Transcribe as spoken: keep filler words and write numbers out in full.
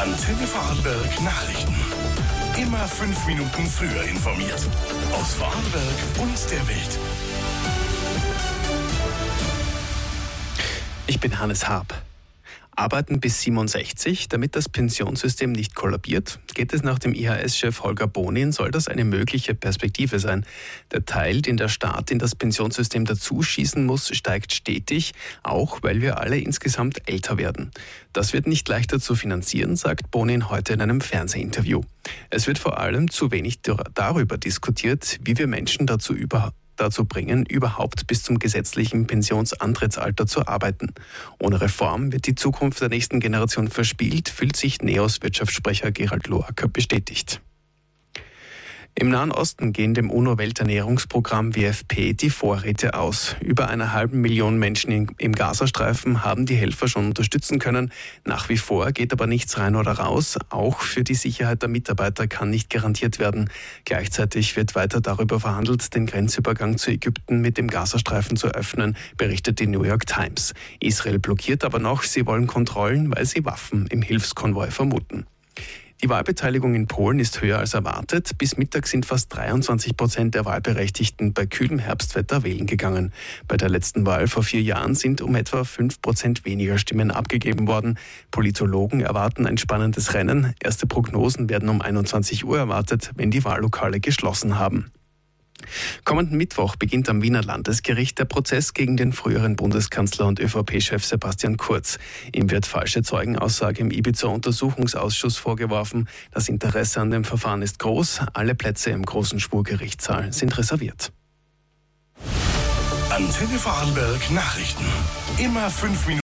Antenne Vorarlberg Nachrichten. Immer fünf Minuten früher informiert. Aus Vorarlberg und der Welt. Ich bin Hannes Haab. Arbeiten bis siebenundsechzig, damit das Pensionssystem nicht kollabiert? Geht es nach dem I H S-Chef Holger Bonin, soll das eine mögliche Perspektive sein. Der Teil, den der Staat in das Pensionssystem dazuschießen muss, steigt stetig, auch weil wir alle insgesamt älter werden. Das wird nicht leichter zu finanzieren, sagt Bonin heute in einem Fernsehinterview. Es wird vor allem zu wenig darüber diskutiert, wie wir Menschen dazu überhaupt dazu bringen, überhaupt bis zum gesetzlichen Pensionsantrittsalter zu arbeiten. Ohne Reform wird die Zukunft der nächsten Generation verspielt, fühlt sich NEOS-Wirtschaftssprecher Gerald Loacker bestätigt. Im Nahen Osten gehen dem UNO-Welternährungsprogramm W F P die Vorräte aus. Über eine halbe Million Menschen im Gazastreifen haben die Helfer schon unterstützen können. Nach wie vor geht aber nichts rein oder raus. Auch für die Sicherheit der Mitarbeiter kann nicht garantiert werden. Gleichzeitig wird weiter darüber verhandelt, den Grenzübergang zu Ägypten mit dem Gazastreifen zu öffnen, berichtet die New York Times. Israel blockiert aber noch, sie wollen Kontrollen, weil sie Waffen im Hilfskonvoi vermuten. Die Wahlbeteiligung in Polen ist höher als erwartet. Bis Mittag sind fast dreiundzwanzig Prozent der Wahlberechtigten bei kühlem Herbstwetter wählen gegangen. Bei der letzten Wahl vor vier Jahren sind um etwa fünf Prozent weniger Stimmen abgegeben worden. Politologen erwarten ein spannendes Rennen. Erste Prognosen werden um einundzwanzig Uhr erwartet, wenn die Wahllokale geschlossen haben. Kommenden Mittwoch beginnt am Wiener Landesgericht der Prozess gegen den früheren Bundeskanzler und ÖVP-Chef Sebastian Kurz. Ihm wird falsche Zeugenaussage im Ibiza-Untersuchungsausschuss vorgeworfen. Das Interesse an dem Verfahren ist groß. Alle Plätze im großen Schwurgerichtssaal sind reserviert. Antenne Vorarlberg Nachrichten. Immer fünf Minuten.